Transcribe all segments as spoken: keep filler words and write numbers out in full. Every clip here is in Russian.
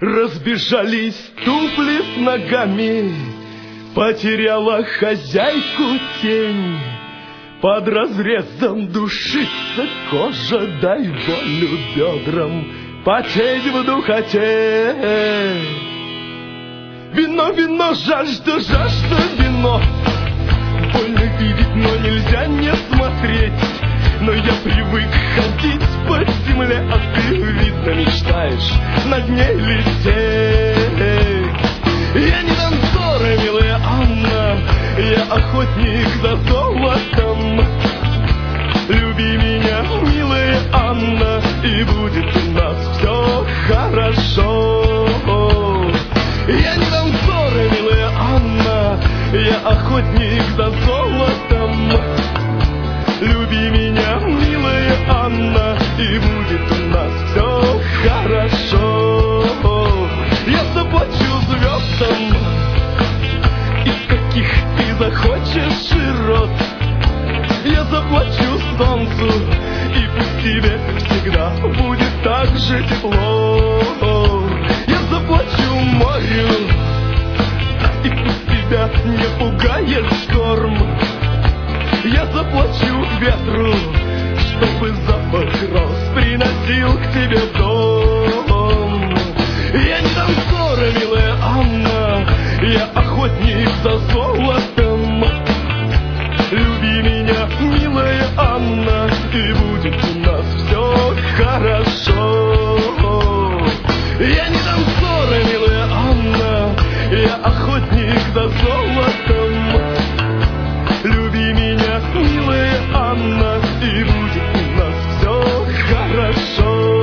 Разбежались туфли с ногами, потеряла хозяйку тень. Под разрезом душится кожа, дай волю бедрам потеть в духоте. Вино, вино, жажда, жажда, вино. Больно видеть, но нельзя не смотреть. Но я привык ходить по земле, а ты, видно, мечтаешь над ней лететь. Я не танцор, милая Анна, я охотник за золотом. Люби меня, милая Анна, и будет у нас все хорошо. Я не танцор, милая Анна, я охотник за золотом. Люби меня, милая Анна, и будет у нас все хорошо. Я заплачу звездам, из каких ты захочешь широт. Я заплачу солнцу, и пусть тебе всегда будет так же тепло. Я заплачу морю, и пусть тебя не пугает шторм. Я заплачу ветру, чтобы запах роз приносил к тебе в дом. Я не танцор, милая Анна, я охотник за золотом. Люби меня, милая Анна, и будет у нас все хорошо. Я не танцор, милая Анна, я охотник за золотом. Люби меня, милая Анна, и будет у нас все хорошо.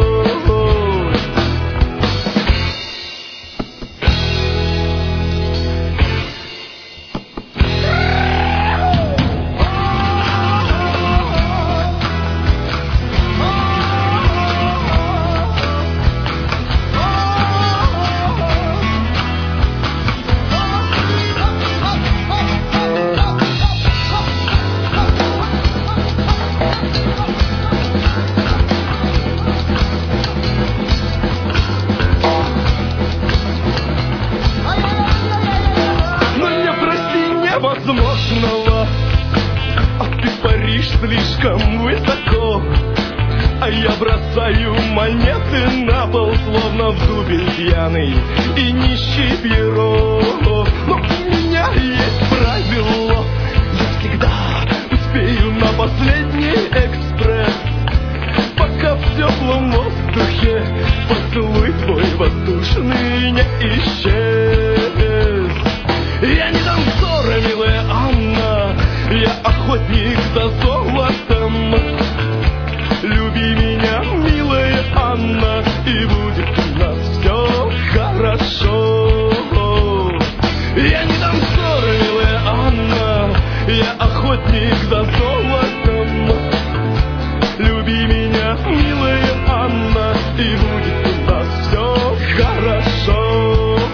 Возможного, а ты паришь слишком высоко, а я бросаю монеты на пол, словно в дубель пьяный и нищий перо. Но у меня есть правило, я всегда успею на последний экспресс. Пока в теплом воздухе поцелуй твой воздушный не исчез. Я не танцор, милая Анна, я охотник за золотом. Люби меня, милая Анна, и будет у нас все хорошо. Я не танцор, милая Анна, я охотник за золотом. Люби меня, милая Анна, и будет у нас все хорошо.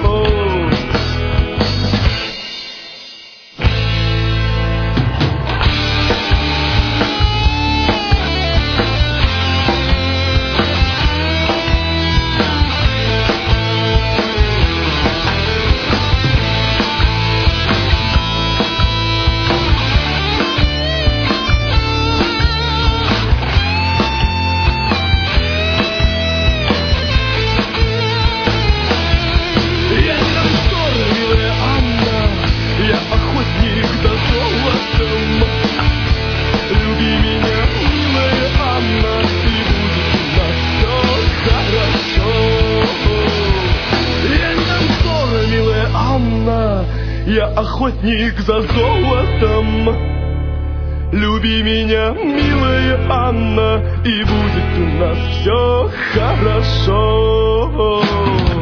Я охотник за золотом. Люби меня, милая Анна, и будет у нас все хорошо.